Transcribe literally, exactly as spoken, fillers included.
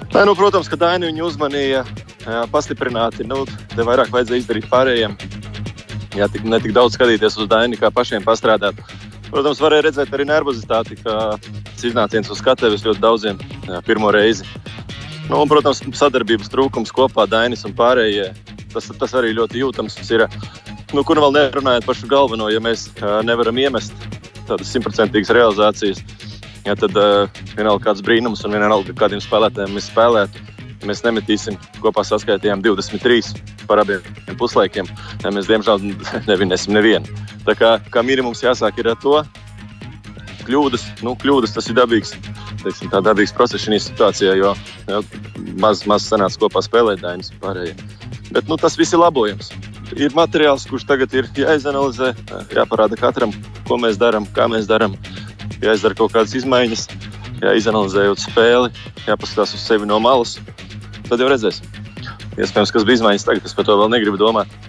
Nē, nu, protams, ka Daini viņu uzmanīja jā, pastiprināti. Nu, te vairāk vajadzēja izdarīt pārējiem. Jā, tik, ne tik daudz skatīties uz Daini, kā pašiem pastrādāt. Protams, varēja redzēt arī nervozitāti, ka iznāciens uz skatuves ļoti daudziem jā, pirmo reizi. Nu, un, protams, sadarbības trūkums kopā Dainis un pārējie. Tas, tas arī ļoti jūtams ir. Nu, kur vēl nerunājot par šo galveno, ja mēs jā, nevaram iemest tādas simtprocentīgas realizācijas, jā, tad uh, vienalga kāds brīnums un vienalga kādiem spēlētājiem mēs spēlētu. Mēs nemetīsim, kopā saskaitījām divdesmit trīs par abiem puslaikiem. Jā, mēs, diemžēl, nevinēsim nevienu. Tā kā, kā minimums jāsāk ir ar to. Kļūdas, nu, kļūdas tas ir dabīgs, teiksim, tā dabīgs process šajā situācijā, jo jā, maz, maz sanāca kopā spēlēt Dainis un pārējie. Bet, nu, tas viss ir labojams. Ir materiāls, kurš tagad ir jāizanalizē, jāparāda katram, ko mēs darām, kā mēs darām. Jāizdara kaut kādas izmaiņas, jāizanalizējot spēli, jāpaskatās uz sevi no malas. Tad jau redzēsim. Iespējams, kas bija izmaiņas tagad, es par to vēl negribu domāt.